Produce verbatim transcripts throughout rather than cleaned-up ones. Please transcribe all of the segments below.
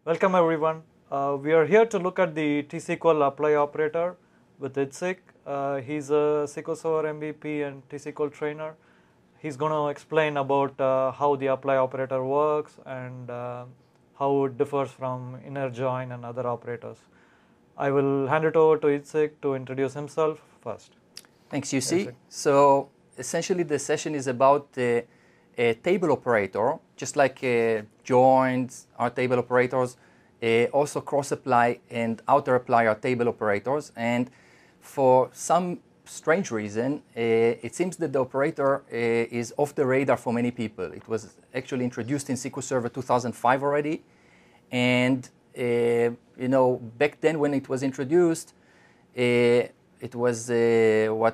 Welcome everyone. Uh, we are here to look at the T-S Q L apply operator with Itzik. Uh, he's a S Q L Server M V P and T-S Q L trainer. He's going to explain about uh, how the apply operator works and uh, how it differs from inner join and other operators. I will hand it over to Itzik to introduce himself first. Thanks, U C. So essentially the session is about uh, a table operator, just like uh, joins are table operators, uh, also cross-apply and outer apply are table operators. And for some strange reason, uh, it seems that the operator uh, is off the radar for many people. It was actually introduced in S Q L Server two thousand five already. And, uh, you know, back then when it was introduced, uh, it was, uh, what,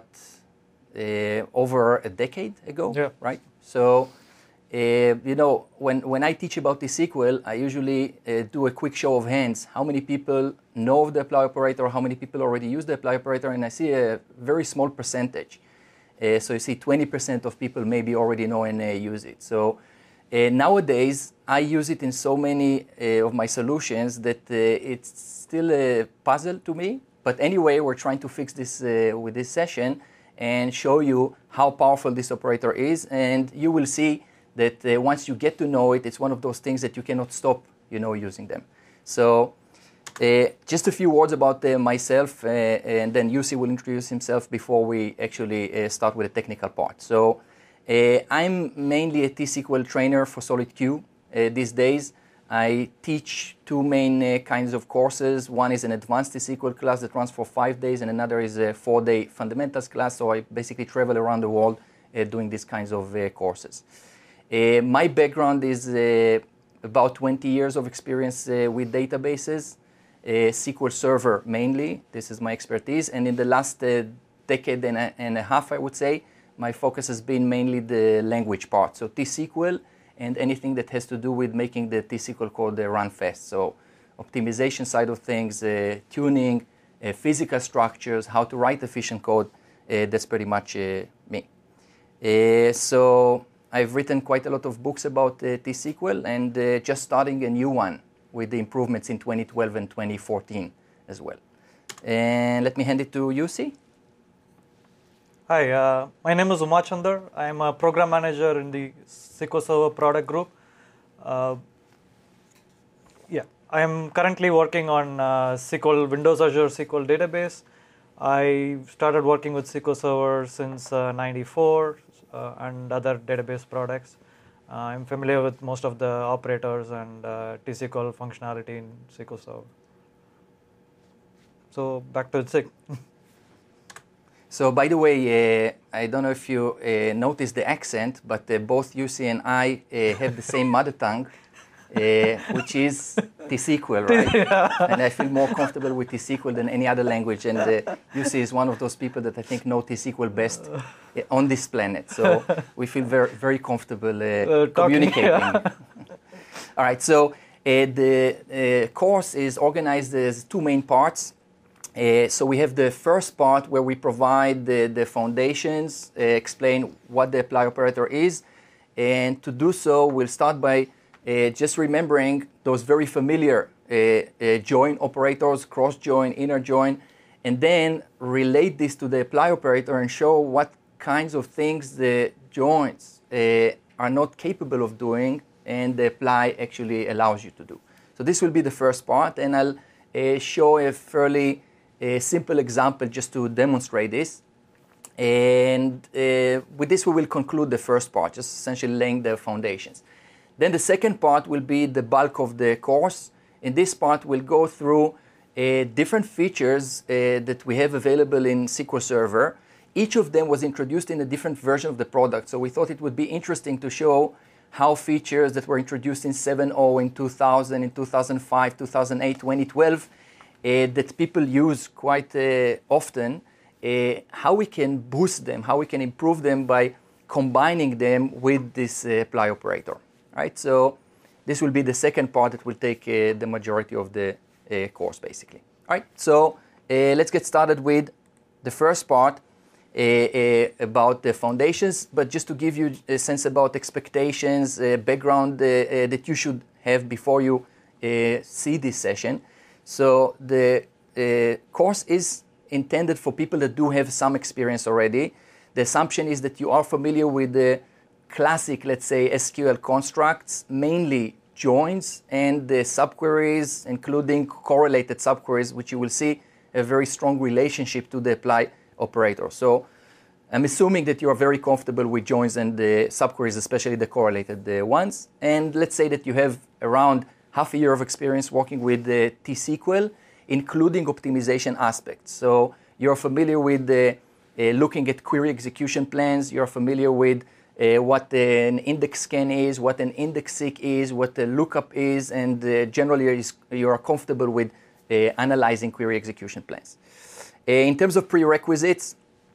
uh, over a decade ago, yeah. right? So, uh, you know, when, when I teach about T-S Q L, I usually uh, do a quick show of hands. How many people know of the apply operator? How many people already use the apply operator? And I see a very small percentage. Uh, so you see twenty percent of people maybe already know and uh, use it. So uh, nowadays, I use it in so many uh, of my solutions that uh, it's still a puzzle to me. But anyway, we're trying to fix this uh, with this session and show you how powerful this operator is. And you will see that uh, once you get to know it, it's one of those things that you cannot stop, you know, using them. So uh, just a few words about uh, myself, uh, and then U C will introduce himself before we actually uh, start with the technical part. So uh, I'm mainly a T-S Q L trainer for SolidQ uh, these days. I teach two main uh, kinds of courses. One is an advanced T-S Q L class that runs for five days, and another is a four-day fundamentals class. So I basically travel around the world uh, doing these kinds of uh, courses. Uh, my background is uh, about twenty years of experience uh, with databases, uh, S Q L Server mainly. This is my expertise. And in the last uh, decade and a, and a half, I would say, my focus has been mainly the language part. So T-S Q L and anything that has to do with making the T-S Q L code uh, run fast. So optimization side of things, uh, tuning, uh, physical structures, how to write efficient code, uh, that's pretty much uh, me. Uh, so I've written quite a lot of books about uh, T-S Q L and uh, just starting a new one with the improvements in twenty twelve and twenty fourteen as well. And let me hand it to U C. Hi, uh, my name is Uma Chandar. I am a program manager in the S Q L Server product group. Uh, yeah, I am currently working on uh, S Q L Windows Azure S Q L database. I started working with S Q L Server since uh, ninety-four uh, and other database products. Uh, I'm familiar with most of the operators and uh, T-S Q L functionality in S Q L Server. So back to Itzik. So, by the way, uh, I don't know if you uh, noticed the accent, but uh, both U C and I uh, have the same mother tongue, uh, which is T-S Q L, right? Yeah. And I feel more comfortable with T-S Q L than any other language. And uh, U C is one of those people that I think know T-S Q L best uh, on this planet. So we feel very, very comfortable uh, uh, communicating. Yeah. All right, so uh, the uh, course is organized as two main parts. Uh, so we have the first part where we provide the, the foundations, uh, explain what the apply operator is. And to do so, we'll start by uh, just remembering those very familiar uh, uh, join operators, cross join, inner join, and then relate this to the apply operator and show what kinds of things the joins uh, are not capable of doing and the apply actually allows you to do. So this will be the first part, and I'll uh, show a fairly a simple example just to demonstrate this. And uh, with this, we will conclude the first part, just essentially laying the foundations. Then the second part will be the bulk of the course. In this part, we'll go through uh, different features uh, that we have available in S Q L Server. Each of them was introduced in a different version of the product. So we thought it would be interesting to show how features that were introduced in seven point oh, in two thousand, in two thousand five, two thousand eight, twenty twelve, Uh, that people use quite uh, often, uh, how we can boost them, how we can improve them by combining them with this uh, apply operator. Right? So this will be the second part that will take uh, the majority of the uh, course, basically. All right, so uh, let's get started with the first part uh, uh, about the foundations, but just to give you a sense about expectations, uh, background uh, uh, that you should have before you uh, see this session. So the uh, course is intended for people that do have some experience already. The assumption is that you are familiar with the classic, let's say, S Q L constructs, mainly joins and the subqueries, including correlated subqueries, which you will see a very strong relationship to the apply operator. So I'm assuming that you are very comfortable with joins and the subqueries, especially the correlated uh, ones. And let's say that you have around half a year of experience working with the T S Q L, including optimization aspects. So you're familiar with the, uh, looking at query execution plans. You're familiar with uh, what an index scan is, what an index seek is, what a lookup is, and uh, generally you are comfortable with uh, analyzing query execution plans. Uh, in terms of prerequisites,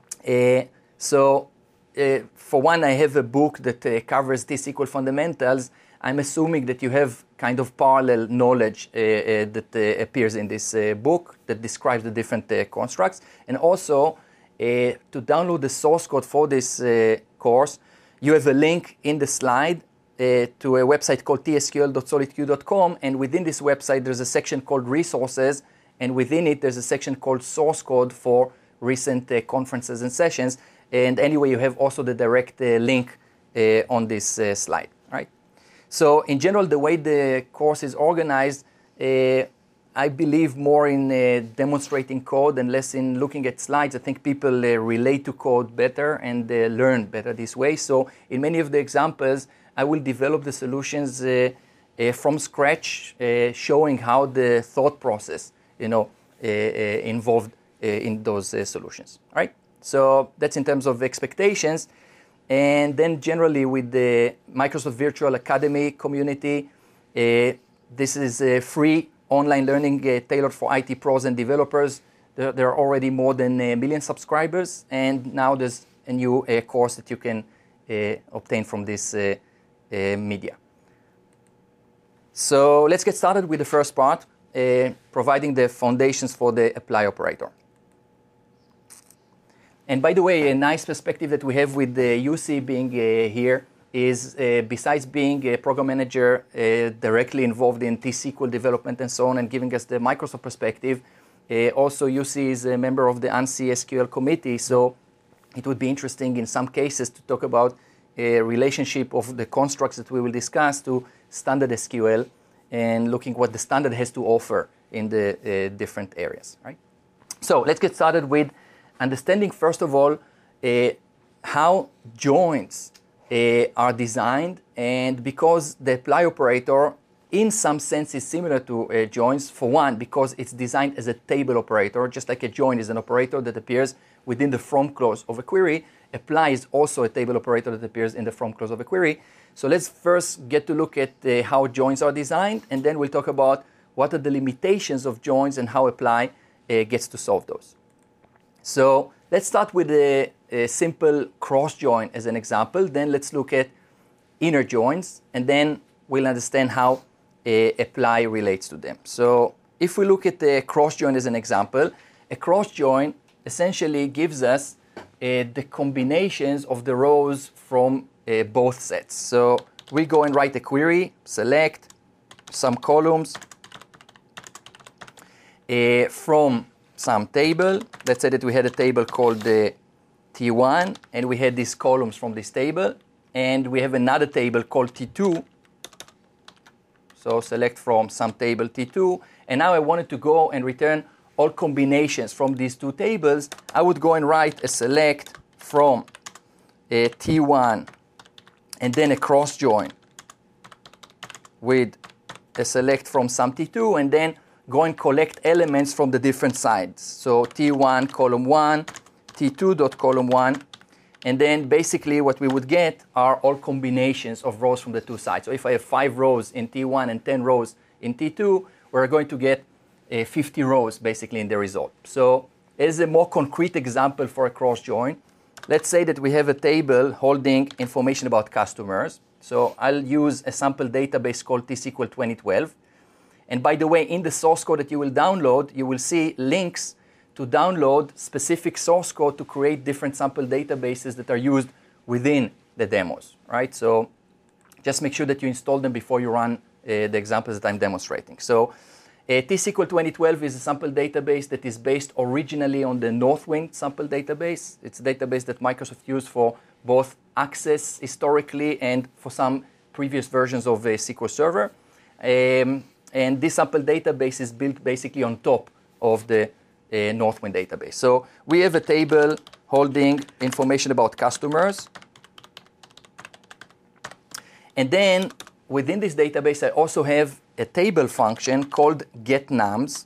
uh, so uh, for one, I have a book that uh, covers T S Q L fundamentals. I'm assuming that you have kind of parallel knowledge uh, uh, that uh, appears in this uh, book that describes the different uh, constructs. And also, uh, to download the source code for this uh, course, you have a link in the slide uh, to a website called T S Q L dot solid Q dot com. And within this website, there's a section called resources. And within it, there's a section called source code for recent uh, conferences and sessions. And anyway, you have also the direct uh, link uh, on this uh, slide, right? So in general, the way the course is organized, uh, I believe more in uh, demonstrating code and less in looking at slides. I think people uh, relate to code better and uh, learn better this way. So in many of the examples, I will develop the solutions uh, uh, from scratch, uh, showing how the thought process, you know, uh, uh, involved uh, in those uh, solutions. All right. So that's in terms of expectations. And then generally with the Microsoft Virtual Academy community, uh, this is a free online learning uh, tailored for I T pros and developers. There, there are already more than a million subscribers, and now there's a new uh, course that you can uh, obtain from this uh, uh, media. So let's get started with the first part, uh, providing the foundations for the apply operator. And by the way, a nice perspective that we have with the U C being uh, here is, uh, besides being a program manager uh, directly involved in T S Q L development and so on, and giving us the Microsoft perspective, uh, also U C is a member of the ANSI S Q L committee, so it would be interesting in some cases to talk about a relationship of the constructs that we will discuss to standard S Q L and looking what the standard has to offer in the uh, different areas, right? So let's get started with understanding, first of all, uh, how joins uh, are designed, and because the apply operator, in some sense, is similar to uh, joins. For one, because it's designed as a table operator, just like a join is an operator that appears within the from clause of a query, apply is also a table operator that appears in the from clause of a query. So let's first get to look at uh, how joins are designed, and then we'll talk about what are the limitations of joins and how apply uh, gets to solve those. So let's start with a, a simple cross join as an example. Then let's look at inner joins, and then we'll understand how a apply relates to them. So if we look at the cross join as an example, a cross join essentially gives us uh, the combinations of the rows from uh, both sets. So we go and write a query, select some columns uh, from some table. Let's say that we had a table called the T one, and we had these columns from this table, and we have another table called T two. So select from some table T two, and now I wanted to go and return all combinations from these two tables. I would go and write a select from a T one, and then a cross join with a select from some T two, and then go and collect elements from the different sides. So T one column one, T two dot column one, and then basically what we would get are all combinations of rows from the two sides. So if I have five rows in T one and ten rows in T two, we're going to get uh, fifty rows basically in the result. So as a more concrete example for a cross join, let's say that we have a table holding information about customers. So I'll use a sample database called T S Q L twenty twelve. And by the way, in the source code that you will download, you will see links to download specific source code to create different sample databases that are used within the demos, right? So just make sure that you install them before you run the examples that I'm demonstrating. So uh, T S Q L twenty twelve is a sample database that is based originally on the Northwind sample database. It's a database that Microsoft used for both Access historically and for some previous versions of uh, S Q L Server. Um, and this sample database is built basically on top of the uh, Northwind database. So we have a table holding information about customers. And then within this database, I also have a table function called getNums.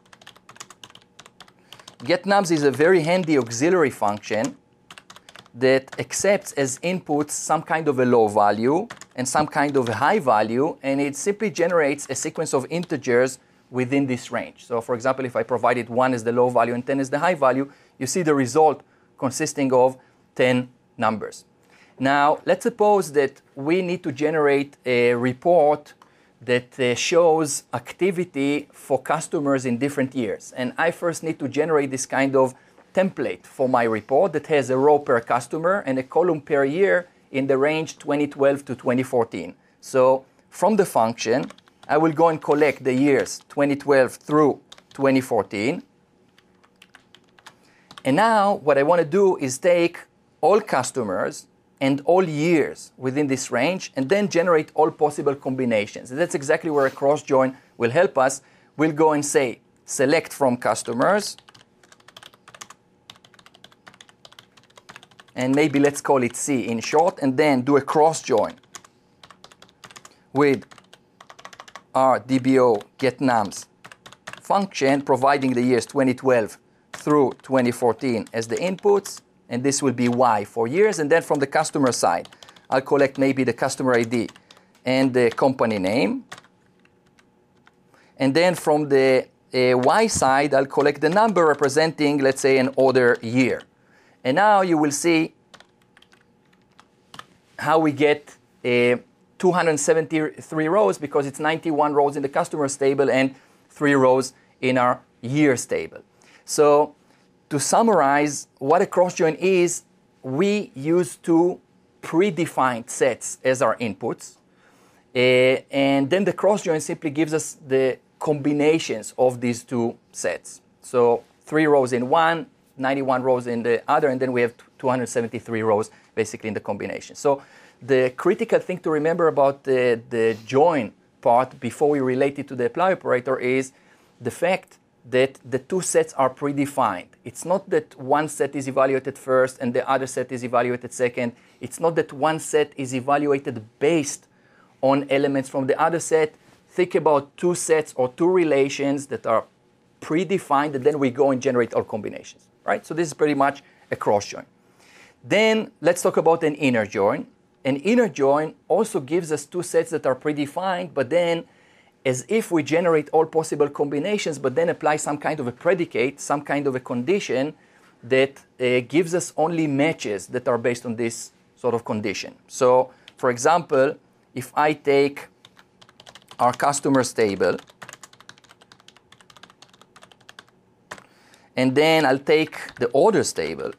getNums is a very handy auxiliary function that accepts as inputs some kind of a low value and some kind of a high value, and it simply generates a sequence of integers within this range. So for example, if I provided one as the low value and ten as the high value, you see the result consisting of ten numbers. Now, let's suppose that we need to generate a report that uh, shows activity for customers in different years. And I first need to generate this kind of template for my report that has a row per customer and a column per year in the range twenty twelve to twenty fourteen. So from the function, I will go and collect the years twenty twelve through twenty fourteen. And now what I want to do is take all customers and all years within this range and then generate all possible combinations. And that's exactly where a cross join will help us. We'll go and say select from customers, and maybe let's call it C in short, and then do a cross join with our D B O getNums function, providing the years twenty twelve through twenty fourteen as the inputs, and this will be Y for years. And then from the customer side, I'll collect maybe the customer I D and the company name. And then from the uh, Y side, I'll collect the number representing, let's say, an order year. And now you will see how we get uh, two hundred seventy-three rows, because it's ninety-one rows in the customers table and three rows in our years table. So to summarize, what a cross join is, we use two predefined sets as our inputs. Uh, and then the cross join simply gives us the combinations of these two sets. So three rows in one, ninety-one rows in the other, and then we have two hundred seventy-three rows basically in the combination. So the critical thing to remember about the, the join part before we relate it to the apply operator is the fact that the two sets are predefined. It's not that one set is evaluated first and the other set is evaluated second. It's not that one set is evaluated based on elements from the other set. Think about two sets or two relations that are predefined, and then we go and generate all combinations, right? So this is pretty much a cross join. Then let's talk about an inner join. An inner join also gives us two sets that are predefined, but then as if we generate all possible combinations, but then apply some kind of a predicate, some kind of a condition that uh, gives us only matches that are based on this sort of condition. So, for example, if I take our customers table, and then I'll take the orders table.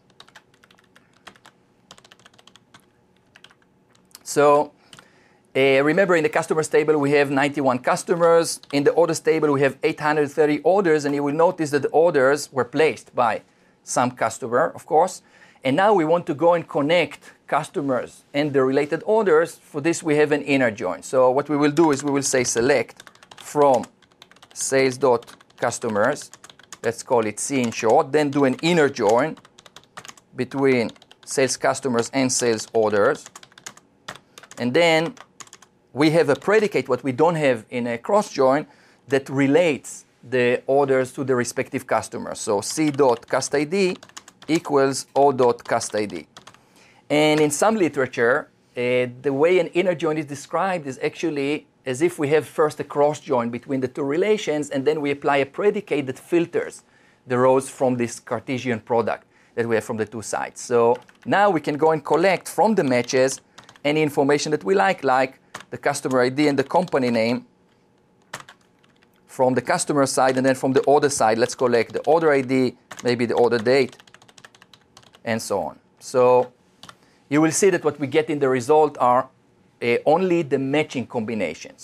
So uh, remember, in the customers table, we have ninety-one customers. In the orders table, we have eight hundred thirty orders, and you will notice that the orders were placed by some customer, of course. And now we want to go and connect customers and the related orders. For this, we have an inner join. So what we will do is we will say select from sales.customers. Let's call it C in short. Then do an inner join between sales customers and sales orders. And then we have a predicate, what we don't have in a cross join, that relates the orders to the respective customers. So c.custid equals o.custid. And in some literature, uh, the way an inner join is described is actually as if we have first a cross join between the two relations, and then we apply a predicate that filters the rows from this Cartesian product that we have from the two sides. So now we can go and collect from the matches any information that we like, like the customer I D and the company name from the customer side, and then from the order side, let's collect the order I D, maybe the order date, and so on. So you will see that what we get in the result are uh, only the matching combinations.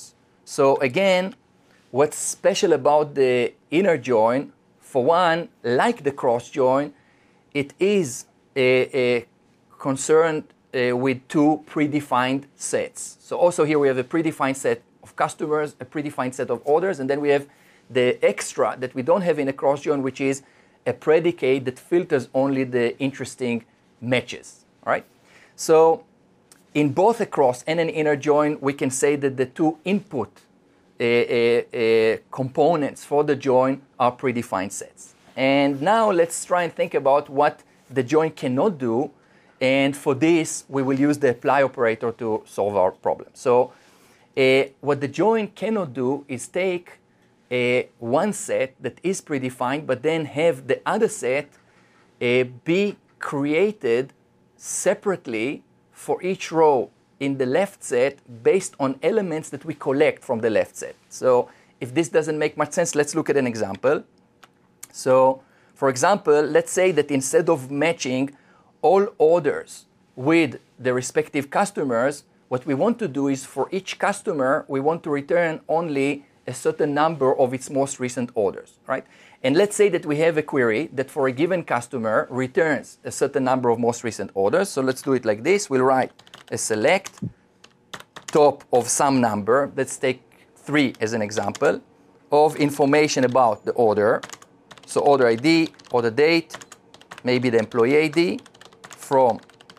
So again, what's special about the inner join, for one, like the cross join, it is a, a concerned uh, with two predefined sets. So also here we have a predefined set of customers, a predefined set of orders, and then we have the extra that we don't have in a cross join, which is a predicate that filters only the interesting matches. All right? So in both a cross and an inner join, we can say that the two input uh, uh, uh, components for the join are predefined sets. And now let's try and think about what the join cannot do. And for this, we will use the apply operator to solve our problem. So uh, what the join cannot do is take uh, one set that is predefined, but then have the other set uh, be created separately for each row in the left set based on elements that we collect from the left set. So if this doesn't make much sense, let's look at an example. So for example, let's say that instead of matching all orders with the respective customers, what we want to do is for each customer, we want to return only a certain number of its most recent orders, right? And let's say that we have a query that for a given customer returns a certain number of most recent orders. So let's do it like this. We'll write a select top of some number. Let's take three as an example of information about the order. So order I D, order date, maybe the employee I D from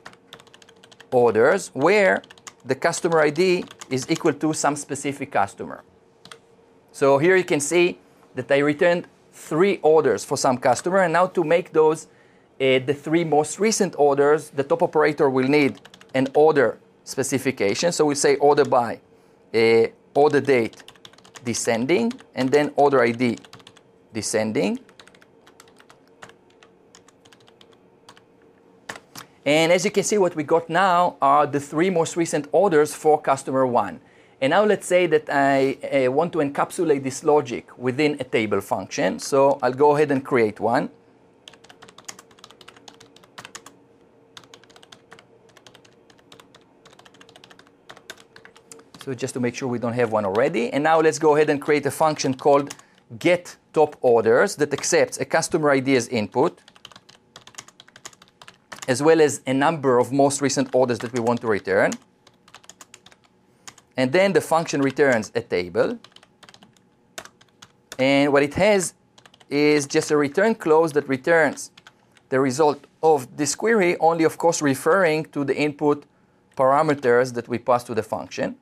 orders where the customer I D is equal to some specific customer. So here you can see that I returned three orders for some customer, and now to make those uh, the three most recent orders, the top operator will need an order specification. So we say order by, uh, order date descending, and then order I D descending. And as you can see, what we got now are the three most recent orders for customer one. And now let's say that I uh, want to encapsulate this logic within a table function. So I'll go ahead and create one. So just to make sure we don't have one already. And now let's go ahead and create a function called getTopOrders that accepts a customer I D as input, as well as a number of most recent orders that we want to return. And then the function returns a table. And what it has is just a return clause that returns the result of this query, only of course referring to the input parameters that we pass to the function.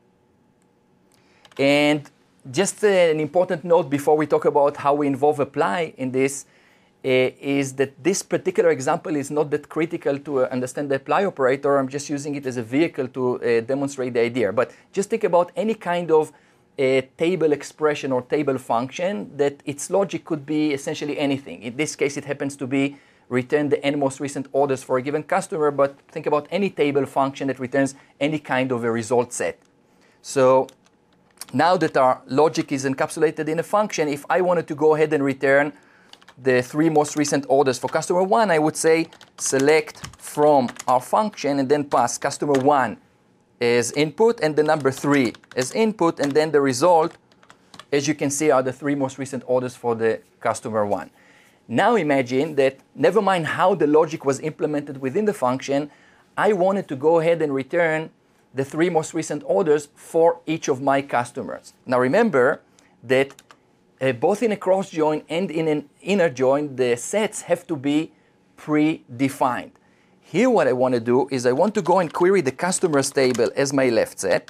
And just an important note before we talk about how we involve apply in this Uh, is that this particular example is not that critical to uh, understand the apply operator. I'm just using it as a vehicle to uh, demonstrate the idea. But just think about any kind of uh, table expression or table function that its logic could be essentially anything. In this case, it happens to be return the n most recent orders for a given customer, but think about any table function that returns any kind of a result set. So now that our logic is encapsulated in a function, if I wanted to go ahead and return the three most recent orders for customer one, I would say select from our function and then pass customer one as input and the number three as input, and then the result, as you can see, are the three most recent orders for the customer one. Now imagine that, never mind how the logic was implemented within the function, I wanted to go ahead and return the three most recent orders for each of my customers. Now remember that Uh, both in a cross join and in an inner join, the sets have to be predefined. Here what I want to do is I want to go and query the customers table as my left set.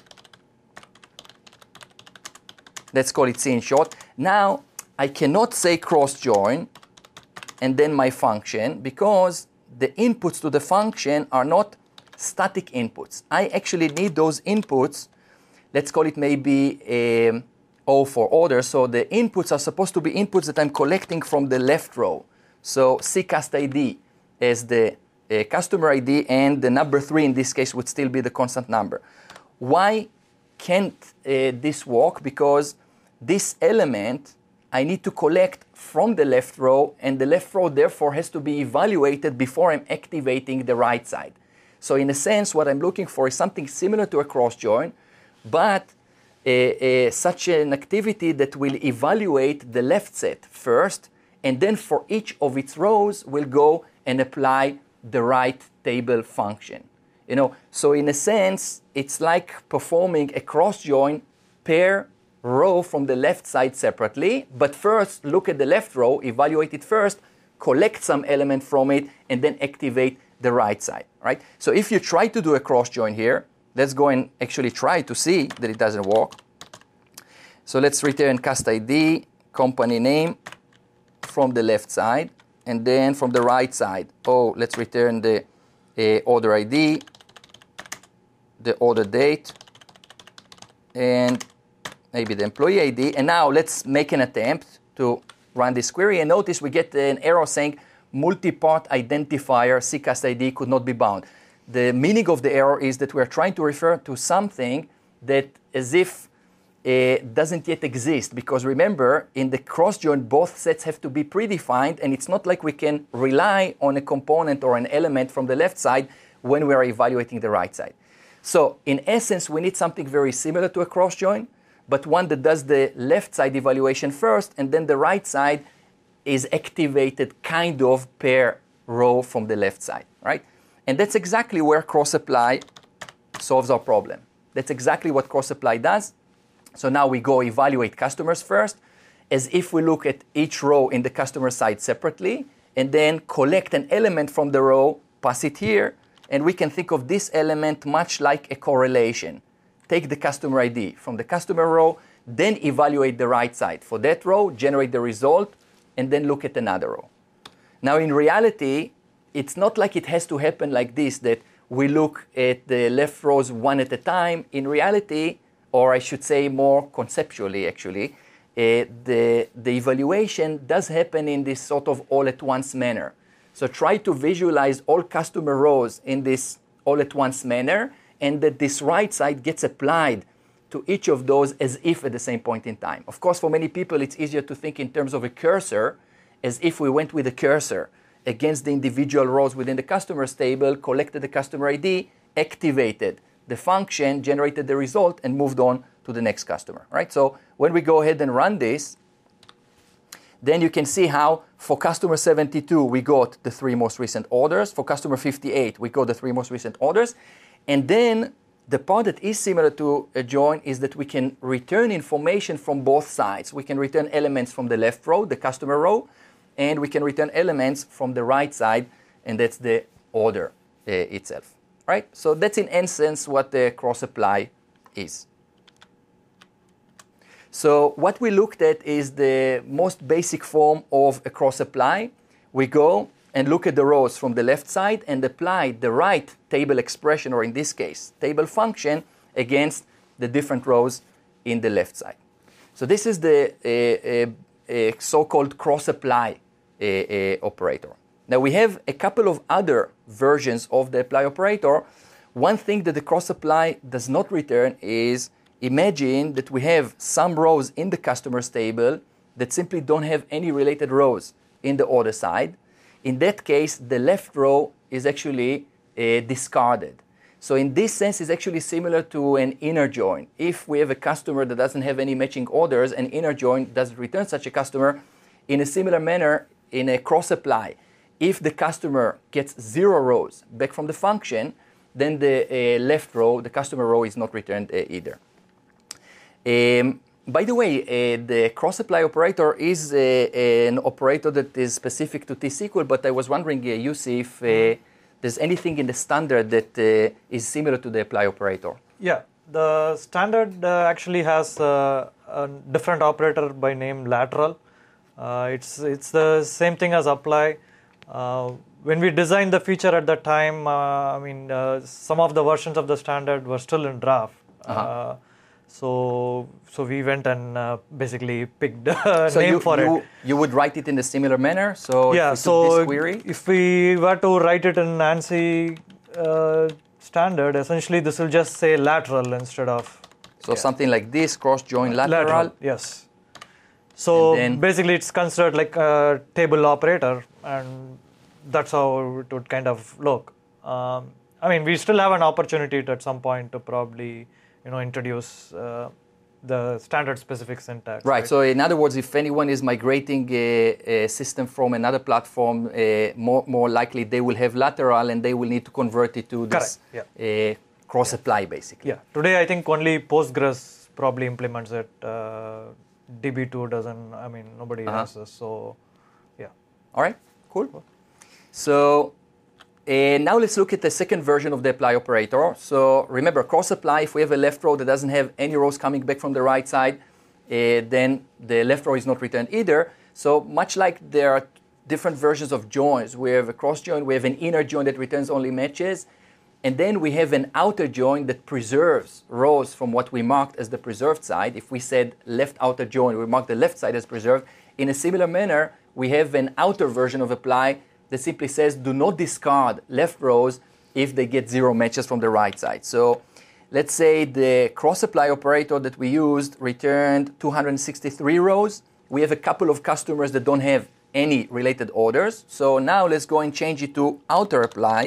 Let's call it C in short. Now I cannot say cross join and then my function, because the inputs to the function are not static inputs. I actually need those inputs. Let's call it maybe a O for order. So the inputs are supposed to be inputs that I'm collecting from the left row. So cust I D as the uh, customer I D, and the number three in this case would still be the constant number. Why can't uh, this work? Because this element I need to collect from the left row, and the left row therefore has to be evaluated before I'm activating the right side. So in a sense, what I'm looking for is something similar to a cross join, but a, a, such an activity that will evaluate the left set first, and then for each of its rows, we'll go and apply the right table function. You know, so in a sense, it's like performing a cross join per row from the left side separately, but first look at the left row, evaluate it first, collect some element from it, and then activate the right side, right? So if you try to do a cross join here, let's go and actually try to see that it doesn't work. So let's return cast I D, company name from the left side, and then from the right side, oh, let's return the uh, order I D, the order date, and maybe the employee I D. And now let's make an attempt to run this query, and notice we get an error saying multi-part identifier C cast I D could not be bound. The meaning of the error is that we're trying to refer to something that as if it doesn't yet exist, because remember, in the cross join, both sets have to be predefined, and it's not like we can rely on a component or an element from the left side when we are evaluating the right side. So in essence, we need something very similar to a cross join, but one that does the left side evaluation first, and then the right side is activated kind of per row from the left side, right? And that's exactly where cross-apply solves our problem. That's exactly what cross-apply does. So now we go evaluate customers first, as if we look at each row in the customer side separately, and then collect an element from the row, pass it here, and we can think of this element much like a correlation. Take the customer I D from the customer row, then evaluate the right side. For that row, generate the result, and then look at another row. Now in reality, it's not like it has to happen like this, that we look at the left rows one at a time. In reality, or I should say more conceptually actually, uh, the, the evaluation does happen in this sort of all-at-once manner. So try to visualize all customer rows in this all-at-once manner, and that this right side gets applied to each of those as if at the same point in time. Of course, for many people, it's easier to think in terms of a cursor, as if we went with a cursor against the individual rows within the customers table, collected the customer I D, activated the function, generated the result, and moved on to the next customer, right? So when we go ahead and run this, then you can see how for customer seventy-two, we got the three most recent orders. For customer fifty-eight, we got the three most recent orders. And then the part that is similar to a join is that we can return information from both sides. We can return elements from the left row, the customer row, and we can return elements from the right side, and that's the order uh, itself. Right? So that's in essence what the cross-apply is. So what we looked at is the most basic form of a cross-apply. We go and look at the rows from the left side and apply the right table expression, or in this case, table function, against the different rows in the left side. So this is the uh, uh, uh, so-called cross-apply uh, uh, operator. Now we have a couple of other versions of the apply operator. One thing that the cross-apply does not return is, imagine that we have some rows in the customers table that simply don't have any related rows in the order side. In that case, the left row is actually uh, discarded. So in this sense, it's actually similar to an inner join. If we have a customer that doesn't have any matching orders, an inner join doesn't return such a customer. In a similar manner, in a cross-apply, if the customer gets zero rows back from the function, then the uh, left row, the customer row, is not returned uh, either. Um, by the way, uh, the cross-apply operator is uh, an operator that is specific to T S Q L, but I was wondering, uh, Yossi, if uh, there's anything in the standard that uh, is similar to the apply operator. Yeah, the standard uh, actually has uh, a different operator by name lateral. Uh, it's, it's the same thing as apply. Uh, when we designed the feature at that time, uh, I mean, uh, some of the versions of the standard were still in draft. Uh-huh. Uh, so, so we went and uh, basically picked a so name you, for you, it. You would write it in a similar manner. So yeah. if we So took this query, if we were to write it in ANSI uh, standard, essentially this will just say lateral instead of. So yeah. something like this, cross join lateral. lateral. Yes. So then, basically, it's considered like a table operator, and that's how it would kind of look. Um, I mean, we still have an opportunity to, at some point to probably, you know, introduce uh, the standard specific syntax. Right. So in other words, if anyone is migrating a, a system from another platform, uh, more more likely they will have lateral, and they will need to convert it to this Correct. Yeah. uh, cross apply, basically. Yeah. Today, I think only Postgres probably implements it. Uh, D B two doesn't. I mean, nobody Uh-huh. has this. So, yeah. All right. Cool. So. Uh, now let's look at the second version of the apply operator. So remember, cross apply, if we have a left row that doesn't have any rows coming back from the right side, uh, then the left row is not returned either. So much like there are different versions of joins, we have a cross join, we have an inner join that returns only matches, and then we have an outer join that preserves rows from what we marked as the preserved side. If we said left outer join, we mark the left side as preserved. In a similar manner, we have an outer version of apply that simply says do not discard left rows if they get zero matches from the right side. So let's say the cross-apply operator that we used returned two hundred sixty-three rows. We have a couple of customers that don't have any related orders. So now let's go and change it to outer apply.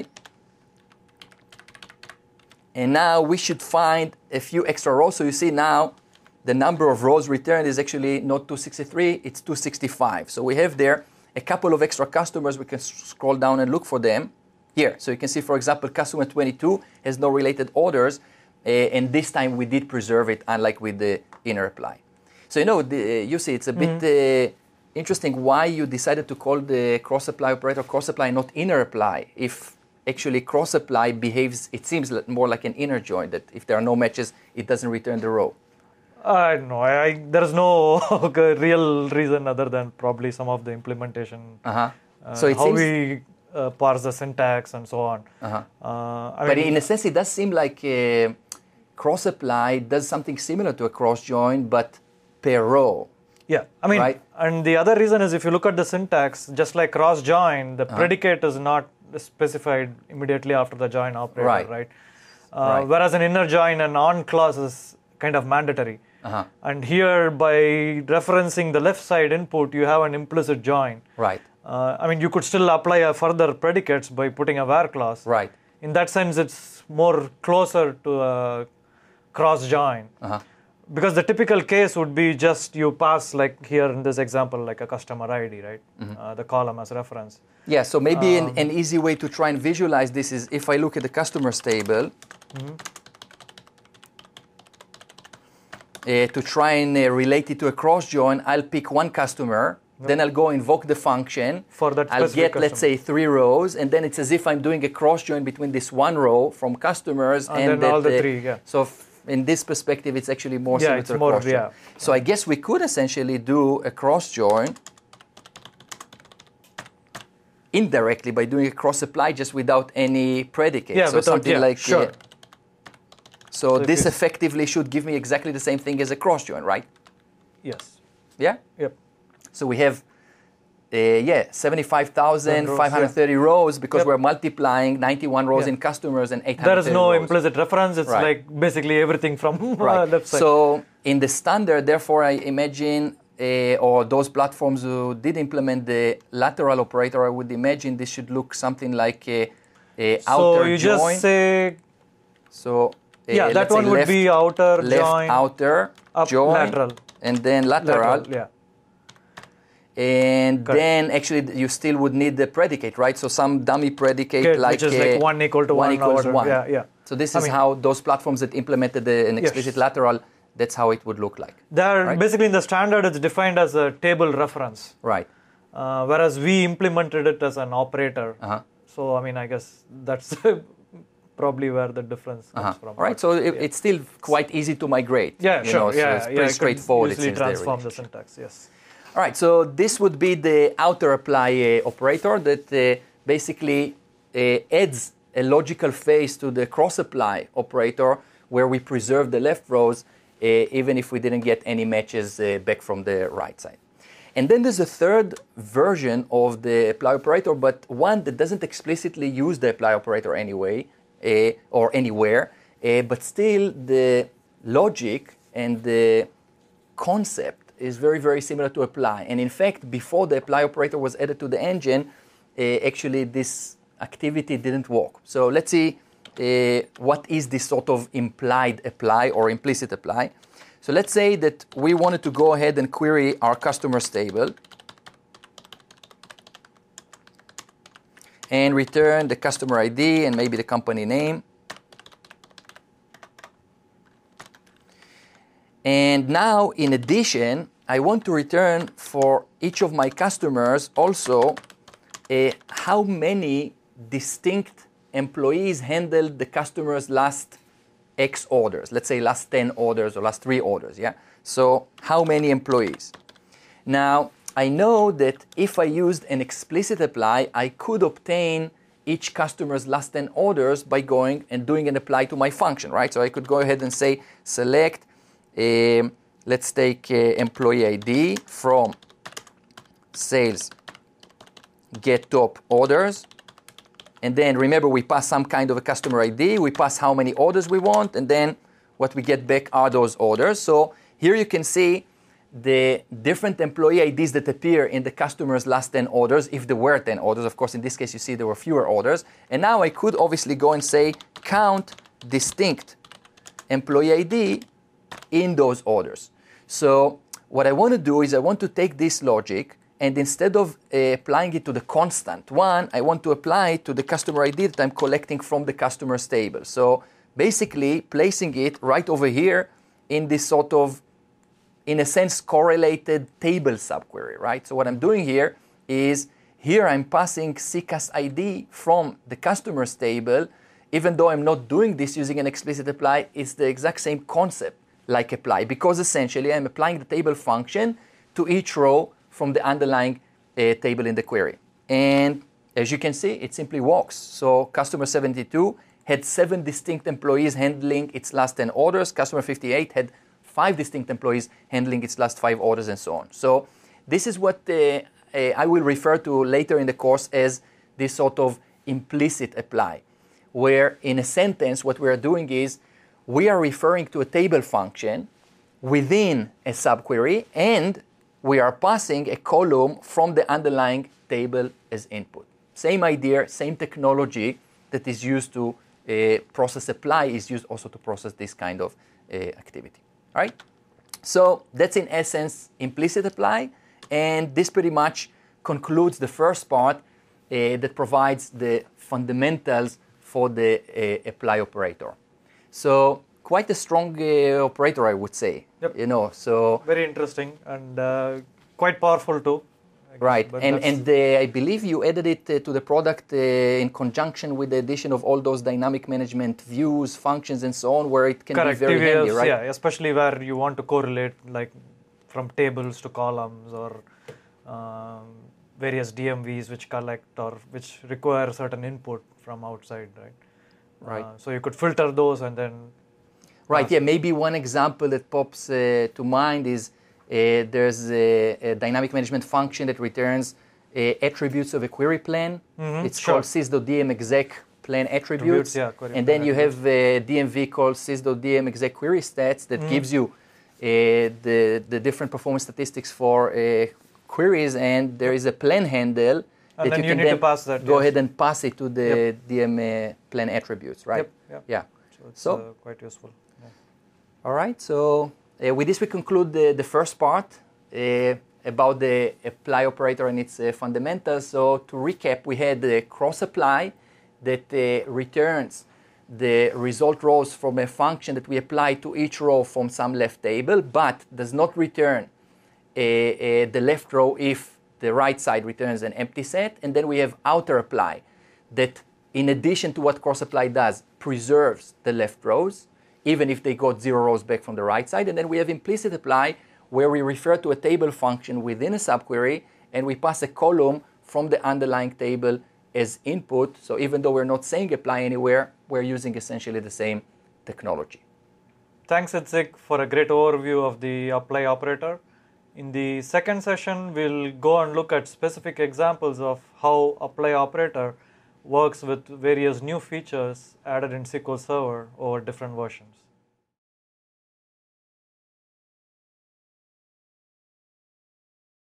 And now we should find a few extra rows. So you see now the number of rows returned is actually not two hundred sixty-three, it's two hundred sixty-five. So we have there a couple of extra customers. We can scroll down and look for them here. So you can see, for example, customer twenty-two has no related orders, uh, and this time we did preserve it, unlike with the inner apply. So you know, the, uh, you see, it's a bit uh, interesting why you decided to call the cross-apply operator cross-apply, not inner apply, if actually cross-apply behaves, it seems more like an inner join, that if there are no matches, it doesn't return the row. I don't know. I, I, there is no real reason other than probably some of the implementation. Uh-huh. Uh, So it how seems, we uh, parse the syntax and so on. Uh-huh. Uh, I but mean, in a sense, it does seem like uh, cross-apply does something similar to a cross-join, but per row. yeah, I mean, Right. and the other reason is if you look at the syntax, just like cross join, the Uh-huh. predicate is not specified immediately after the join operator, Right. right? Uh, Right. Whereas an inner join, an on clause is kind of mandatory. Uh-huh. And here, by referencing the left side input, you have an implicit join. Right. Uh, I mean, you could still apply a further predicates by putting a where clause. Right. In that sense, it's more closer to a cross join. Uh-huh. Because the typical case would be just you pass, like here in this example, like a customer I D, right? Mm-hmm. Uh, the column as reference. Yeah, so maybe Um, an, an easy way to try and visualize this is if I look at the customers table, Mm-hmm. uh, to try and uh, relate it to a cross join, I'll pick one customer, then I'll go invoke the function. For that I'll specific get, let's customer. say, three rows, and then it's as if I'm doing a cross join between this one row from customers And and, then that, all the uh, three, yeah. So f- in this perspective, it's actually more Yeah, similar it's to a more- cross join. yeah. So I guess we could essentially do a cross join indirectly by doing a cross apply just without any predicate. Yeah, so without- something yeah, like sure. uh, so, if this you- effectively should give me exactly the same thing as a cross join, right? Yes. Yeah. Yep. So we have uh, yeah seventy-five thousand five hundred thirty rows because Yep. we're multiplying ninety-one rows Yeah. in customers and eight hundred There is no rows. implicit reference. It's Right. like basically everything from Right. uh, left side. So in the standard, therefore, I imagine, uh, or those platforms who did implement the lateral operator, I would imagine this should look something like a, a So outer you join. just say, so uh, yeah, that let's say one would left, be outer left join, outer up join, lateral. and then lateral, lateral. Yeah. and Correct. then actually you still would need the predicate, right? So some dummy predicate Okay, like which is uh, like one equal to one. equals or- one. Yeah, yeah. So this I is mean- how those platforms that implemented the, an explicit Yes. lateral, that's how it would look like. They're Right. basically in the standard, it's defined as a table reference. Right. Uh, whereas we implemented it as an operator. Uh-huh. So, I mean, I guess that's probably where the difference comes Uh-huh. from. All right, so it, yeah. it's still quite easy to migrate. Yeah, you sure. know, so yeah, it's yeah, pretty you could straightforward. It Easily seems there, transform really. the syntax. Yes. All right, so this would be the outer apply uh, operator that uh, basically uh, adds a logical phase to the cross apply operator where we preserve the left rows uh, even if we didn't get any matches uh, back from the right side. And then there's a third version of the apply operator, but one that doesn't explicitly use the apply operator anyway uh, or anywhere, uh, but still the logic and the concept is very, very similar to apply. And in fact, before the apply operator was added to the engine, uh, actually this activity didn't work. So let's see uh, what is this sort of implied apply or implicit apply. So let's say that we wanted to go ahead and query our customers table and return the customer I D and maybe the company name. And now, in addition, I want to return for each of my customers also uh, how many distinct employees handled the customer's last X orders. Let's say last ten orders or last three orders, yeah? So how many employees? Now, I know that if I used an explicit apply, I could obtain each customer's last ten orders by going and doing an apply to my function, right? So I could go ahead and say select, um, let's take uh, employee I D from sales get top orders. And then remember, we pass some kind of a customer I D, we pass how many orders we want, and then what we get back are those orders. So here you can see the different employee I Ds that appear in the customer's last ten orders, if there were ten orders. Of course, in this case, you see there were fewer orders. And now I could obviously go and say count distinct employee I D in those orders. So what I want to do is I want to take this logic, and instead of uh, applying it to the constant one, I want to apply it to the customer I D that I'm collecting from the customer's table. So basically placing it right over here in this sort of, in a sense, correlated table subquery, right? So what I'm doing here is, here I'm passing C C A S I D from the customer's table. Even though I'm not doing this using an explicit apply, it's the exact same concept like apply, because essentially I'm applying the table function to each row from the underlying uh, table in the query. And as you can see, it simply works. So customer seventy-two had seven distinct employees handling its last ten orders. Customer fifty-eight had five distinct employees handling its last five orders, and so on. So this is what uh, uh, I will refer to later in the course as this sort of implicit apply, where in a sentence what we are doing is we are referring to a table function within a subquery, and we are passing a column from the underlying table as input. Same idea, same technology that is used to uh, process apply is used also to process this kind of uh, activity. All right? So that's in essence implicit apply, and this pretty much concludes the first part uh, that provides the fundamentals for the uh, apply operator. So quite a strong uh, operator, I would say. Yep. You know, so very interesting and uh, quite powerful too. I guess, right, but and and uh, I believe you added it uh, to the product uh, in conjunction with the addition of all those dynamic management views, functions, and so on, where it can correct. be very T V Fs, handy, right? Yeah, especially where you want to correlate, like from tables to columns, or um, various D M Vs which collect or which require certain input from outside, right? Right. Uh, so you could filter those and then. Right. Yeah. Maybe one example that pops uh, to mind is uh, there's a, a dynamic management function that returns uh, attributes of a query plan. Mm-hmm, it's sure. called sys.dmexec plan attributes, Attributes, yeah, query and plan then you have a D M V called sys.dmexec query stats that mm. gives you uh, the the different performance statistics for uh, queries, and there is a plan handle. And that then you you can need then to pass that. go yes. ahead and pass it to the Yep. D M uh, plan attributes, right? Yep, yep. Yeah. So it's So- uh, quite useful. Yeah. All right. So uh, with this, we conclude the, the first part uh, about the apply operator and its uh, fundamentals. So to recap, we had the cross apply that uh, returns the result rows from a function that we apply to each row from some left table, but does not return uh, uh, the left row if the right side returns an empty set. And then we have outer apply that, in addition to what cross apply does, preserves the left rows, even if they got zero rows back from the right side. And then we have implicit apply, where we refer to a table function within a subquery, and we pass a column from the underlying table as input. So even though we're not saying apply anywhere, we're using essentially the same technology. Thanks, Itzik, for a great overview of the apply operator. In the second session, we'll go and look at specific examples of how apply operator works with various new features added in S Q L Server over different versions.